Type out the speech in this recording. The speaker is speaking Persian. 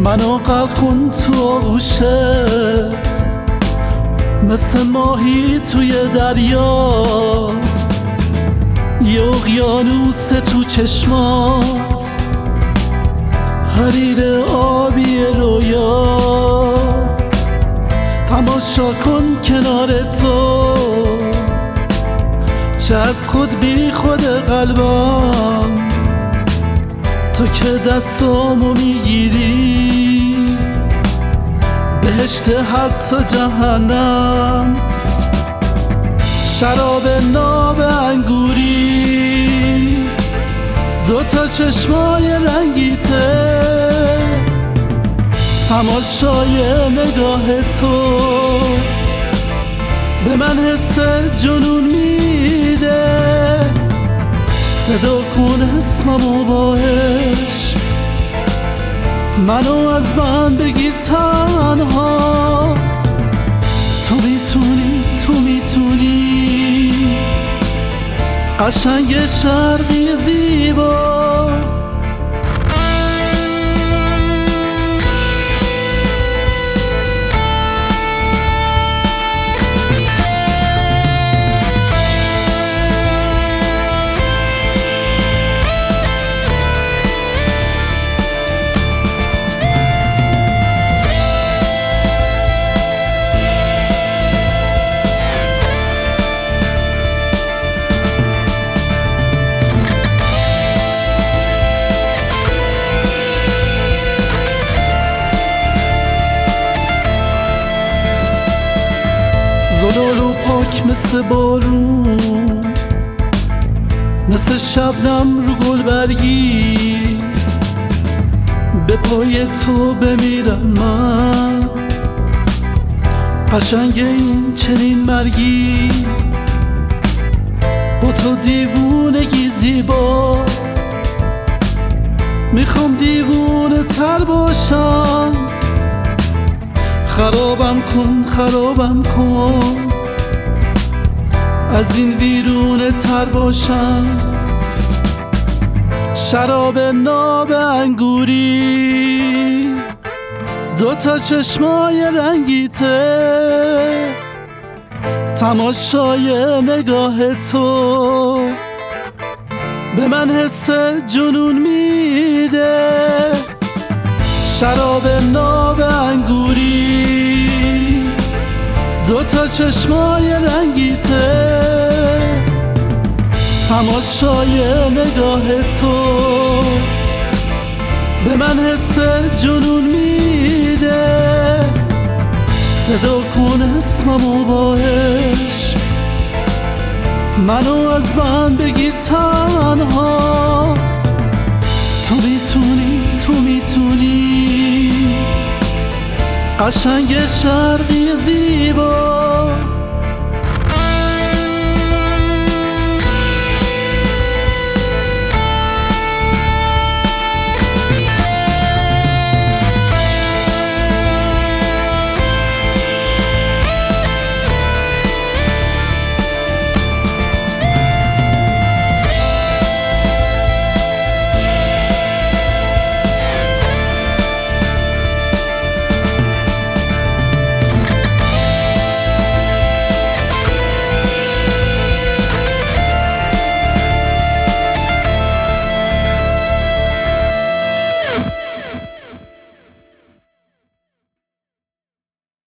منو غرق کن تو آغوشت، مثل ماهی توی دریا، یه اقیانوس تو چشمات، حریر آبی رویا. تماشا کن کنار تو، چه از خود بی خود قلبم، تو که دستامو میگیری، بهشت حتی جهنم. شراب ناب انگوری، دوتا چشمای رنگیته، تماشای نگاه تو به من حس جنون میده. صدا کن اسممو با عشق، منو از من بگیر تنها. تو میتونی، تو میتونی، قشنگ شرقی زیبا. زلالو پاک مثل بارون، مثل شبنم رو گلبرگی، به پای تو بمیرم من. قشنگ این چنین مرگی، با تو دیوونگی زیباست. میخوام دیوونه تر باشم، خرابم کن، خرابم کن، از این ویرونه تر باشم. شراب ناب انگوری، دوتا چشمای رنگیته، تماشای نگاه تو به من حس جنون میده. شراب ناب انگوری، دوتا چشمای رنگیته، تماشای نگاه تو به من حس جنون میده. صدا کن اسممو با عشق، منو از من بگیر تنها. تو میتونی، تو میتونی، قشنگ شرقی زیبا.